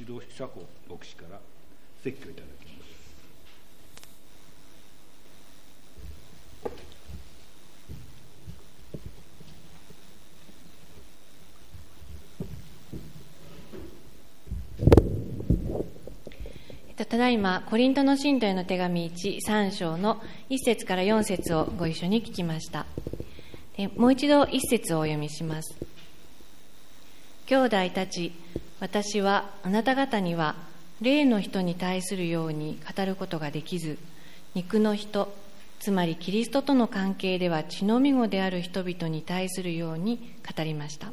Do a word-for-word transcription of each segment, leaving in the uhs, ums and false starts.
指導者子牧師から説教いただきます。 ただいまコリントの信徒への手紙いち、さん章のいっ節からよん節をご一緒に聞きました。でもう一度いっ節をお読みします。兄弟たち、私はあなた方には霊の人に対するように語ることができず、肉の人、つまりキリストとの関係では血のみ子である人々に対するように語りました。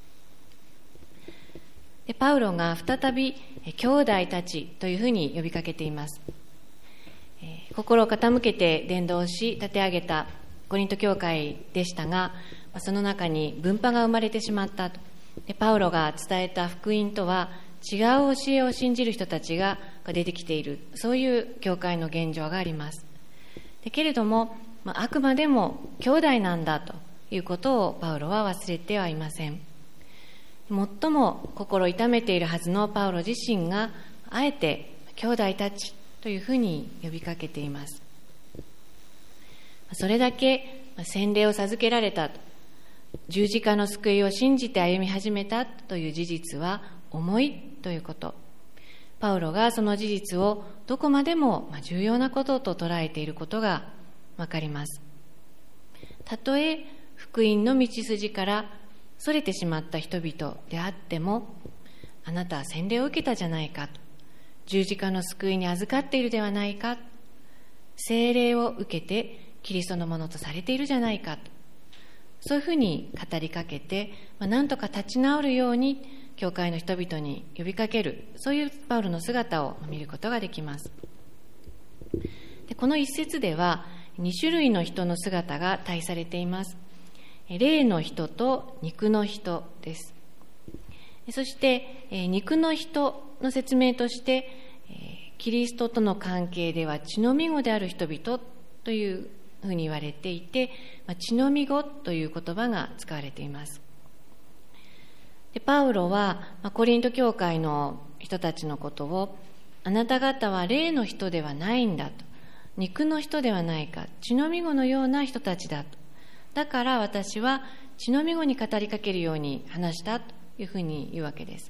でパウロが再び兄弟たちというふうに呼びかけています。えー、心を傾けて伝道し立て上げたコリント教会でしたが、その中に分派が生まれてしまったと。でパウロが伝えた福音とは違う教えを信じる人たちが出てきている、そういう教会の現状があります。でけれども、まあ、あくまでも兄弟なんだということをパウロは忘れてはいません。最も心痛めているはずのパウロ自身があえて兄弟たちというふうに呼びかけています。それだけ洗礼を授けられた、十字架の救いを信じて歩み始めたという事実は重いということ。パウロがその事実をどこまでも重要なことと捉えていることがわかります。たとえ福音の道筋からそれてしまった人々であっても、あなたは洗礼を受けたじゃないかと、十字架の救いに預かっているではないか、聖霊を受けてキリストのものとされているじゃないかと、そういうふうに語りかけて、まあ、なんとか立ち直るように教会の人々に呼びかける、そういうパウロの姿を見ることができます。でこの一節ではに種類の人の姿が対されています。霊の人と肉の人です。そして肉の人の説明としてキリストとの関係では血のみ子である人々というふうに言われていて、血のみ子という言葉が使われています。でパウロはコリント教会の人たちのことを、あなた方は霊の人ではないんだと、肉の人ではないか、血のみ子のような人たちだと、だから私は血のみ子に語りかけるように話したというふうに言うわけです。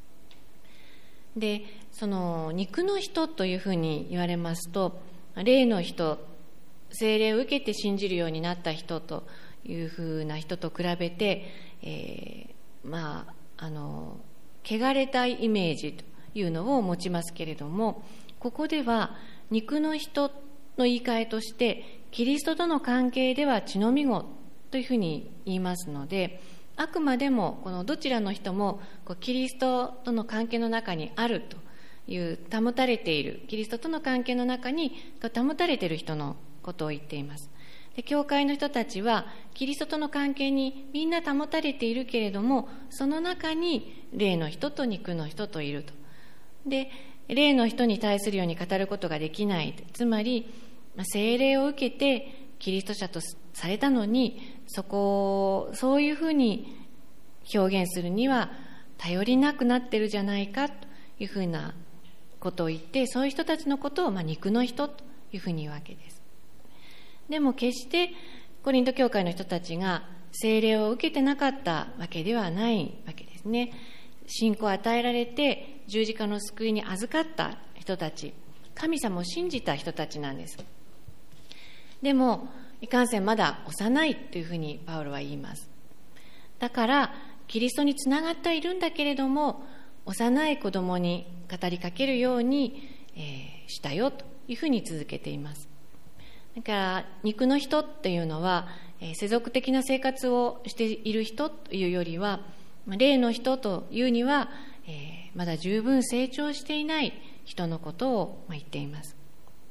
で、その肉の人というふうに言われますと、霊の人、聖霊を受けて信じるようになった人というふうな人と比べて、えー、まああの汚れたイメージというのを持ちますけれども、ここでは肉の人の言い換えとしてキリストとの関係では血のみ子というふうに言いますので、あくまでもこのどちらの人もこうキリストとの関係の中にあるという保たれている、キリストとの関係の中に保たれている人のことを言っています。で教会の人たちはキリストとの関係にみんな保たれているけれども、その中に霊の人と肉の人といると。で霊の人に対するように語ることができない、つまり聖霊を受けてキリスト者とされたのに、そこをそういうふうに表現するには頼りなくなってるじゃないかというふうなことを言って、そういう人たちのことをまあ肉の人というふうに言うわけです。でも決してコリント教会の人たちが聖霊を受けてなかったわけではないわけですね。信仰を与えられて十字架の救いに預かった人たち、神様を信じた人たちなんです。でもいかんせんまだ幼いというふうにパウロは言います。だからキリストにつながっているんだけれども、幼い子供に語りかけるように、えー、したよというふうに続けています。だから肉の人っていうのは、えー、世俗的な生活をしている人というよりは、霊の人というには、えー、まだ十分成長していない人のことを言っています。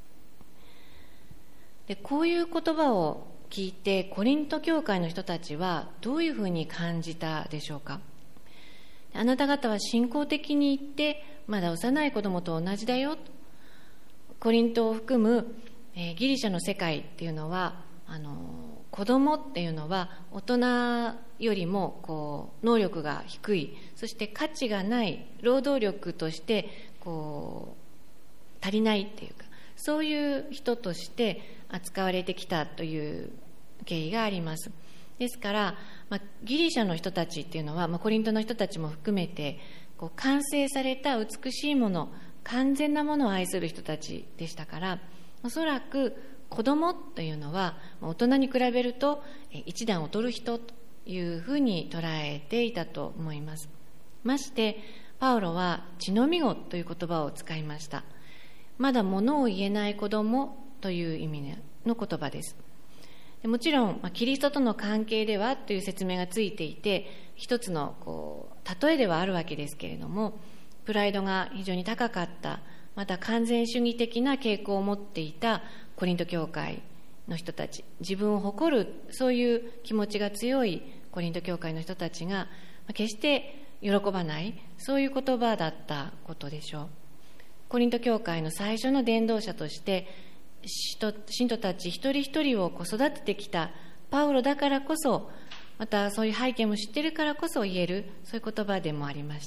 でこういう言葉を聞いてコリント教会の人たちはどういうふうに感じたでしょうか。あなた方は信仰的に言ってまだ幼い子供と同じだよ。コリントを含む、えー、ギリシャの世界っていうのはあの子供っていうのは大人よりもこう能力が低い、そして価値がない労働力としてこう足りないっていうか、そういう人として扱われてきたという経緯があります。ですから、まあ、ギリシャの人たちっていうのは、まあ、コリントの人たちも含めてこう完成された美しいもの、完全なものを愛する人たちでしたから、おそらく子供というのは大人に比べると一段劣る人というふうに捉えていたと思います。ましてパウロは乳飲み子という言葉を使いました。まだ物を言えない子供という意味の言葉です。もちろんキリストとの関係ではという説明がついていて、一つのこう例えではあるわけですけれども、プライドが非常に高かった、また完全主義的な傾向を持っていたコリント教会の人たち、自分を誇るそういう気持ちが強いコリント教会の人たちが決して喜ばない、そういう言葉だったことでしょう。コリント教会の最初の伝道者として信徒たち一人一人を育ててきたパウロだからこそ、またそういう背景も知っているからこそ言える、そういう言葉でもありました。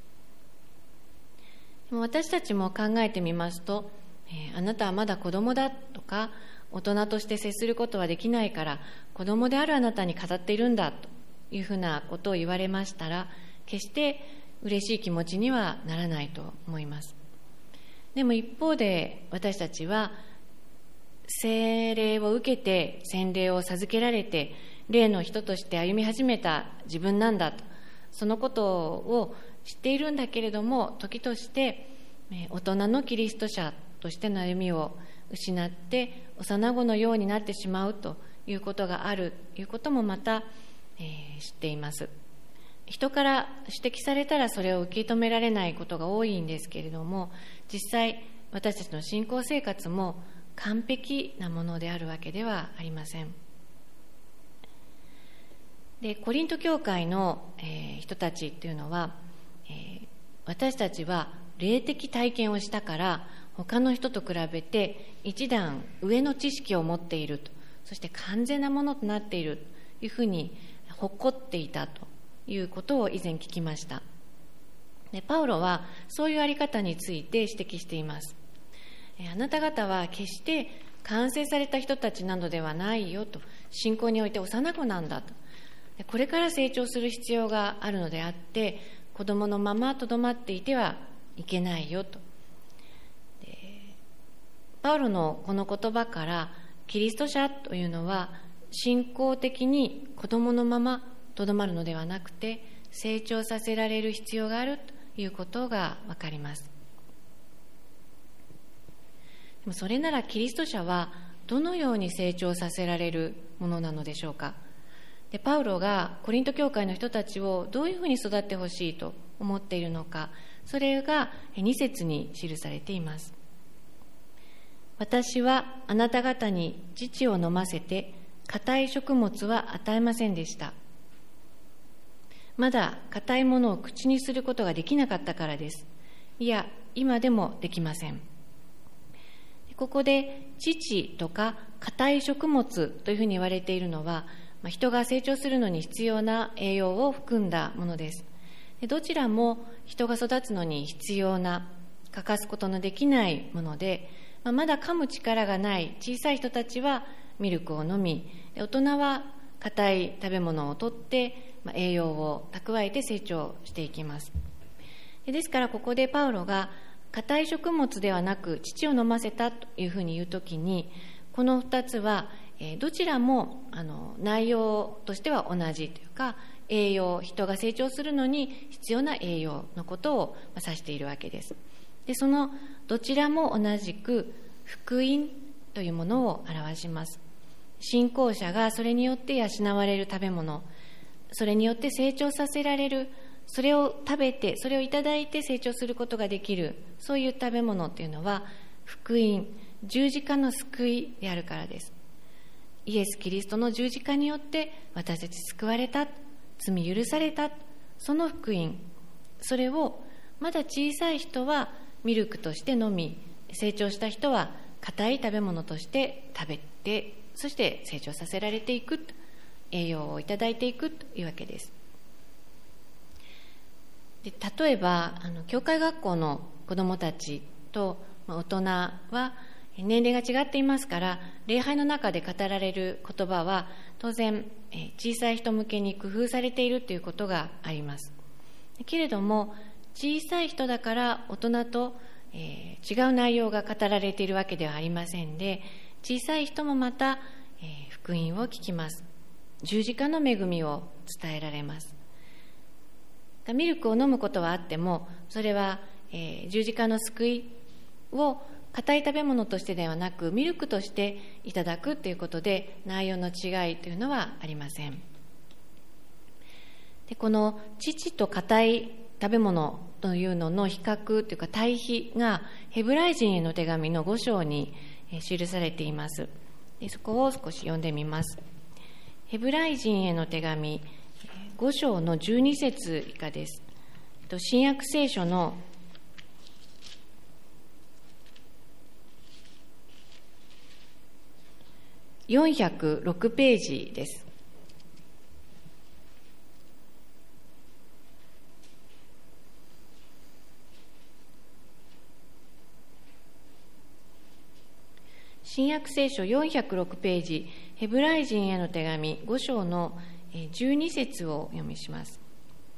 でも私たちも考えてみますと、えー、あなたはまだ子供だとか、大人として接することはできないから子供であるあなたに語っているんだというふうなことを言われましたら、決して嬉しい気持ちにはならないと思います。でも一方で私たちは聖霊を受けて洗礼を授けられて霊の人として歩み始めた自分なんだと、そのことを知っているんだけれども、時として大人のキリスト者としての歩みを失って幼子のようになってしまうということがあるということもまた、えー、知っています。人から指摘されたらそれを受け止められないことが多いんですけれども、実際私たちの信仰生活も完璧なものであるわけではありません。で、コリント教会の、えー、人たちというのは、えー、私たちは霊的体験をしたから他の人と比べて一段上の知識を持っていると、そして完全なものとなっているというふうに誇っていたということを以前聞きました。で、パウロはそういうあり方について指摘しています。あなた方は決して完成された人たちなのではないよと、信仰において幼子なんだと、これから成長する必要があるのであって子供のままとどまっていてはいけないよと。で、パウロのこの言葉からキリスト者というのは信仰的に子供のままとどまるのではなくて成長させられる必要があるということがわかります。でもそれならキリスト者はどのように成長させられるものなのでしょうか。で、パウロがコリント教会の人たちをどういうふうに育ってほしいと思っているのか、それがに節に記されています。私はあなた方に乳を飲ませて硬い食物は与えませんでした。まだ硬いものを口にすることができなかったからです。いや、今でもできません。ここで乳とか硬い食物というふうに言われているのは、人が成長するのに必要な栄養を含んだものです。どちらも人が育つのに必要な、欠かすことのできないもので、まだ噛む力がない小さい人たちはミルクを飲み、大人は硬い食べ物をとって栄養を蓄えて成長していきます。ですからここでパウロが硬い食物ではなく乳を飲ませたというふうに言うときに、この二つはどちらもあの内容としては同じというか、栄養、人が成長するのに必要な栄養のことを指しているわけです。で、そのどちらも同じく福音というものを表します。信仰者がそれによって養われる食べ物、それによって成長させられる、それを食べて、それをいただいて成長することができる、そういう食べ物というのは福音、十字架の救いであるからです。イエス・キリストの十字架によって私たち救われた、罪許された、その福音、それをまだ小さい人はミルクとして飲み、成長した人は硬い食べ物として食べてそして成長させられていく、栄養をいただいていくというわけです。で例えばあの教会学校の子どもたちと大人は年齢が違っていますから、礼拝の中で語られる言葉は当然小さい人向けに工夫されているということがあります。けれども小さい人だから大人と、えー、違う内容が語られているわけではありませんで、小さい人もまた、えー、福音を聞きます。十字架の恵みを伝えられます。ミルクを飲むことはあっても、それは、えー、十字架の救いを固い食べ物としてではなくミルクとしていただくということで、内容の違いというのはありません。でこの乳と固い食べ物というのの比較というか対比がヘブライ人への手紙のご章に記されています。でそこを少し読んでみます。ヘブライ人への手紙ご章のじゅうに節以下です。新約聖書のよんひゃくろくページです。新約聖書よんひゃくろくページ、ヘブライ人への手紙ご章のじゅうに節をお読みします。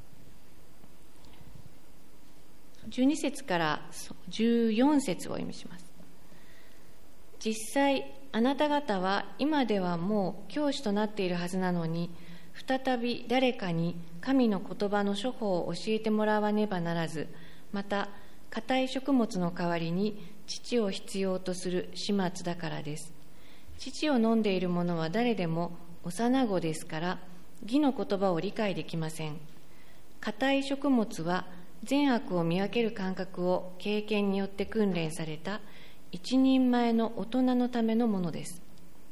じゅうに節からじゅうよん節をお読みします。実際あなた方は今ではもう教師となっているはずなのに、再び誰かに神の言葉の処方を教えてもらわねばならず、また固い食物の代わりに乳を必要とする始末だからです。乳を飲んでいる者は誰でも幼子ですから、義の言葉を理解できません。固い食物は善悪を見分ける感覚を経験によって訓練された一人前の大人のためのものです。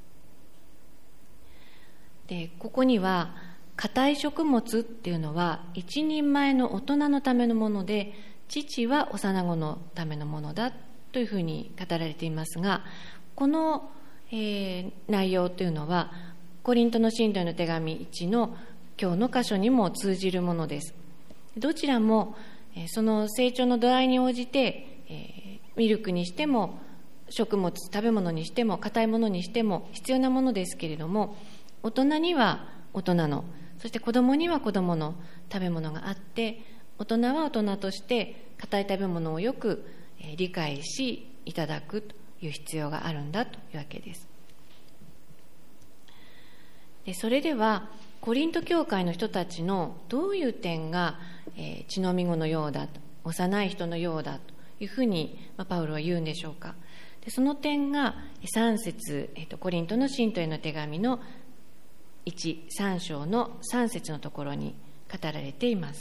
でここには固い食物っていうのは一人前の大人のためのもので、父は幼子のためのものだというふうに語られていますが、この、えー、内容というのはコリントの信徒への手紙いちの今日の箇所にも通じるものです。どちらも、えー、その成長の度合いに応じて、えー、ミルクにしても食物、食べ物にしても硬いものにしても必要なものですけれども、大人には大人の、そして子供には子供の食べ物があって、大人は大人として硬い食べ物をよく理解しいただくという必要があるんだというわけです。でそれではコリント教会の人たちのどういう点が、えー、血のみ子のようだと、幼い人のようだというふうに、まあ、パウロは言うんでしょうか。でその点がさん節、えーと、コリントの信徒への手紙のいち、さん章のさん節のところに語られています。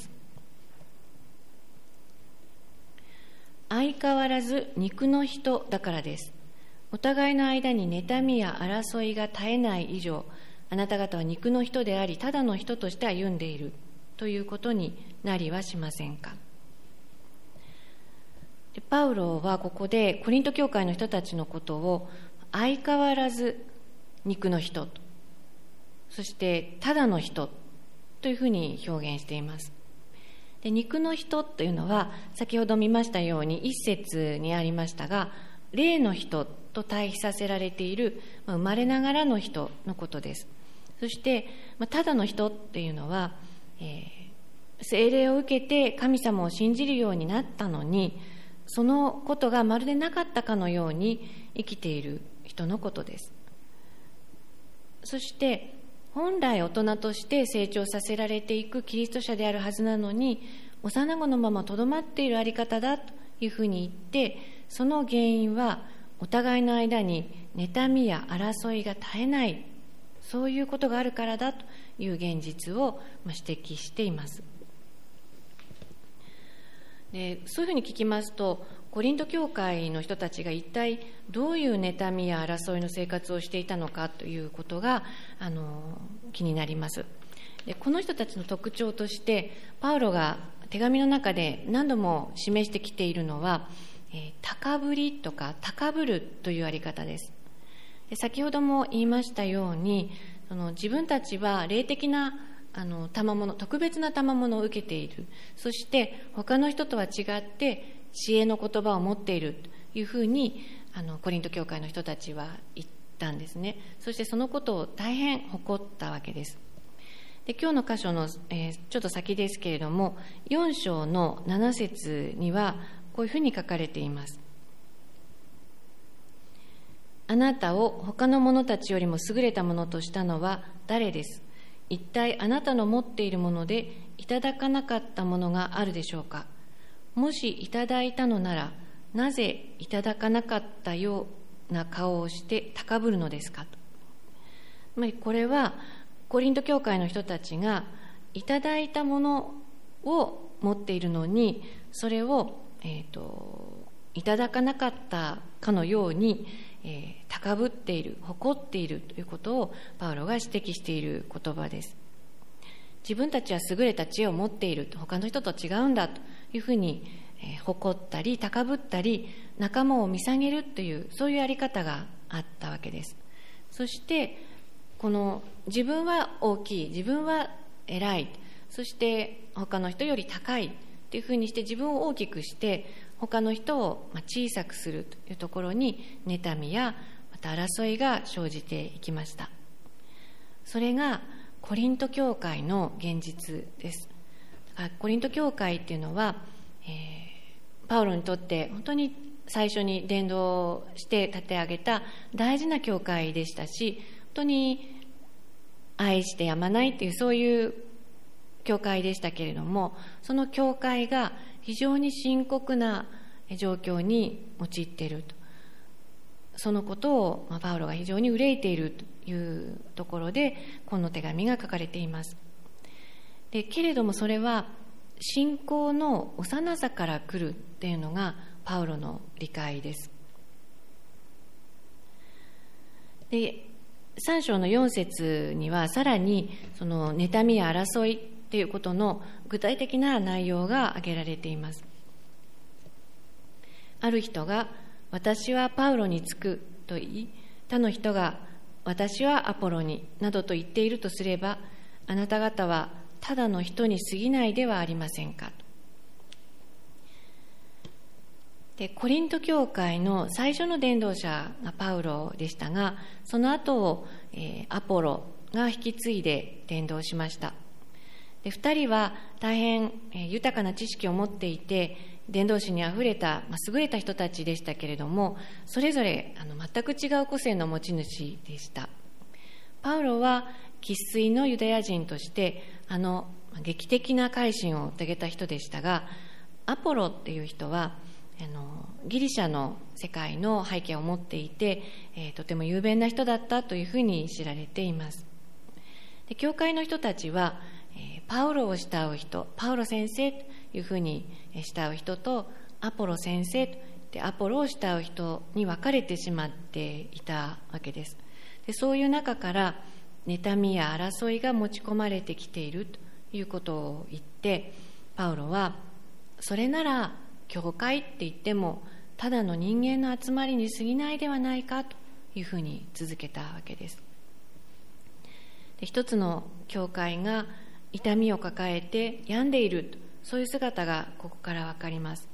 相変わらず肉の人だからです。お互いの間に妬みや争いが絶えない以上、あなた方は肉の人であり、ただの人として歩んでいるということになりはしませんか。でパウロはここでコリント教会の人たちのことを相変わらず肉の人と、そしてただの人というふうに表現しています。で肉の人というのは先ほど見ましたように一節にありましたが、霊の人と対比させられている生まれながらの人のことです。そしてただの人っていうのは、えー、聖霊を受けて神様を信じるようになったのに、そのことがまるでなかったかのように生きている人のことです。そして本来大人として成長させられていくキリスト者であるはずなのに、幼子のままとどまっているあり方だというふうに言って、その原因はお互いの間に妬みや争いが絶えない、そういうことがあるからだという現実を指摘しています。でそういうふうに聞きますと、コリント教会の人たちが一体どういう妬みや争いの生活をしていたのかということがあの気になります。でこの人たちの特徴としてパウロが手紙の中で何度も示してきているのは、えー、高ぶりとか高ぶるというあり方です。 で先ほども言いましたように、その自分たちは霊的なあの賜物、特別な賜物を受けている、そして他の人とは違って知恵の言葉を持っているというふうにあのコリント教会の人たちは言ったんですね。そしてそのことを大変誇ったわけです。で今日の箇所の、えー、ちょっと先ですけれども、よん章のなな節にはこういうふうに書かれています。あなたを他の者たちよりも優れたものとしたのは誰です。一体あなたの持っているものでいただかなかったものがあるでしょうか。もしいただいたのなら、なぜいただかなかったような顔をして高ぶるのですかと。つまりこれはコリント教会の人たちがいただいたものを持っているのに、それを、えーと、いただかなかったかのように、えー、高ぶっている、誇っているということをパウロが指摘している言葉です。自分たちは優れた知恵を持っていると、他の人と違うんだというふうに、えー、誇ったり高ぶったり仲間を見下げるという、そういうやり方があったわけです。そしてこの自分は大きい、自分は偉い、そして他の人より高いというふうにして自分を大きくして他の人を小さくするというところに妬みやまた争いが生じていきました。それがコリント教会の現実です。コリント教会っていうのは、えー、パウロにとって本当に最初に伝道して立て上げた大事な教会でしたし、本当に愛してやまないというそういう教会でしたけれども、その教会が非常に深刻な状況に陥っていると、そのことを、まあ、パウロが非常に憂いているというところでこの手紙が書かれています。でけれどもそれは信仰の幼さから来るっていうのがパウロの理解です。でさん章のよん節にはさらにその妬みや争いということの具体的な内容が挙げられています。ある人が私はパウロにつくと言い、他の人が私はアポロになどと言っているとすれば、あなた方はただの人に過ぎないではありませんか。でコリント教会の最初の伝道者がパウロでしたが、その後を、えー、アポロが引き継いで伝道しました。でふたりは大変、えー、豊かな知識を持っていて伝道師にあふれた、まあ、優れた人たちでしたけれども、それぞれあの全く違う個性の持ち主でした。パウロは生粋のユダヤ人としてあの劇的な改心を遂げた人でしたが、アポロっていう人はあのギリシャの世界の背景を持っていて、えー、とても雄弁な人だったというふうに知られています。で教会の人たちは、えー、パウロを慕う人、パウロ先生というふうに慕う人とアポロ先生でアポロを慕う人に分かれてしまっていたわけです。でそういう中から妬みや争いが持ち込まれてきているということを言って、パウロはそれなら教会って言ってもただの人間の集まりに過ぎないではないかというふうに続けたわけです。で一つの教会が痛みを抱えて病んでいる、そういう姿がここから分かります。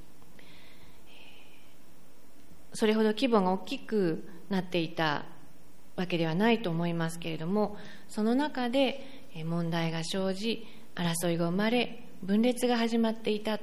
それほど規模が大きくなっていたわけではないと思いますけれども、その中で問題が生じ、争いが生まれ、分裂が始まっていたと、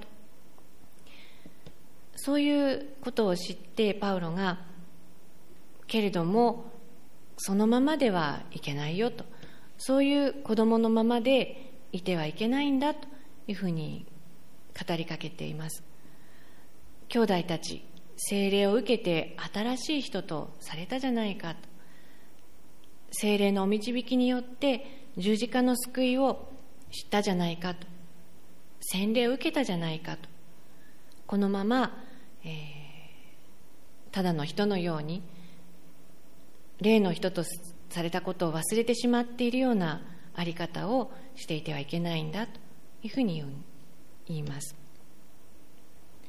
そういうことを知ってパウロが、けれどもそのままではいけないよと、そういう子供のままでいてはいけないんだというふうに語りかけています。兄弟たち、聖霊を受けて新しい人とされたじゃないかと、聖霊のお導きによって十字架の救いを知ったじゃないかと、洗礼を受けたじゃないかと、このまま、えー、ただの人のように霊の人とされたことを忘れてしまっているようなあり方をしていてはいけないんだというふうに言います。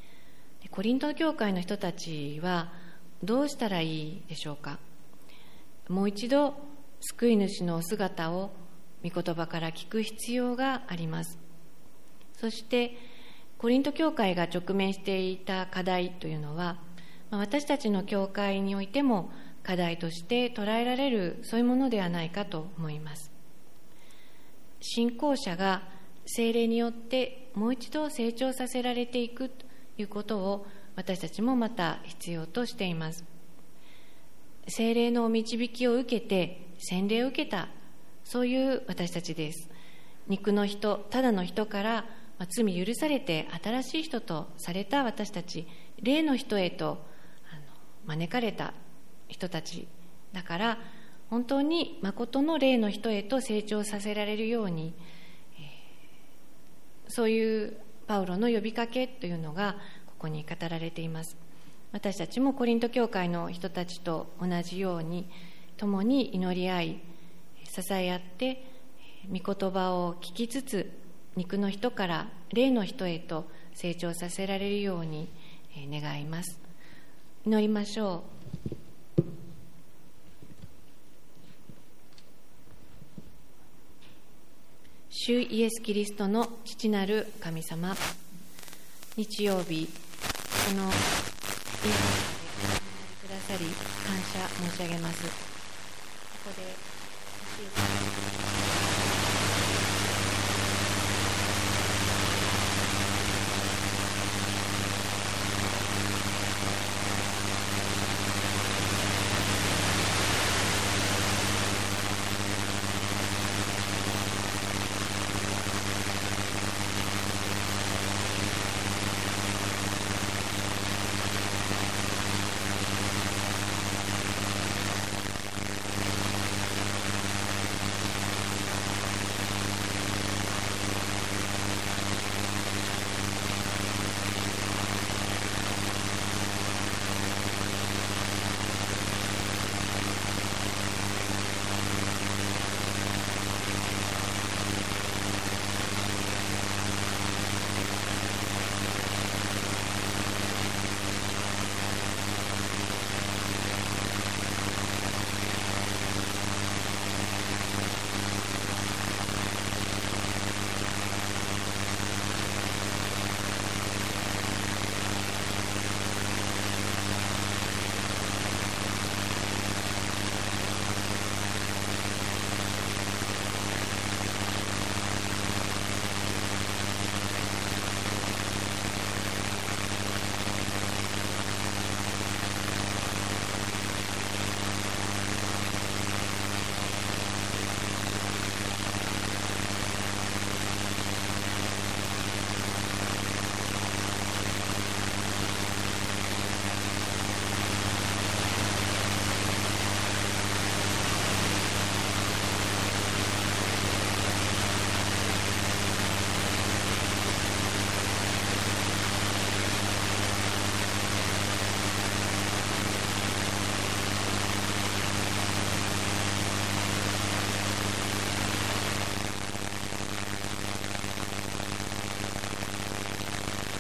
コリント教会の人たちはどうしたらいいでしょうか。 もう一度救い主のお姿を御言葉から聞く必要があります。そしてコリント教会が直面していた課題というのは、私たちの教会においても課題として捉えられる、そういうものではないかと思います。信仰者が聖霊によってもう一度成長させられていくということを、私たちもまた必要としています。聖霊の導きを受けて洗礼を受けた、そういう私たちです。肉の人、ただの人から罪許されて新しい人とされた私たち、霊の人へとあの招かれた人たちだから、本当に誠の霊の人へと成長させられるように、えー、そういうパウロの呼びかけというのがここに語られています。私たちもコリント教会の人たちと同じように、共に祈り合い支え合って御言葉を聞きつつ、肉の人から霊の人へと成長させられるように願います。祈りましょう。主イエス・キリストの父なる神様、日曜日、このイエスくださり感謝申し上げます。ここで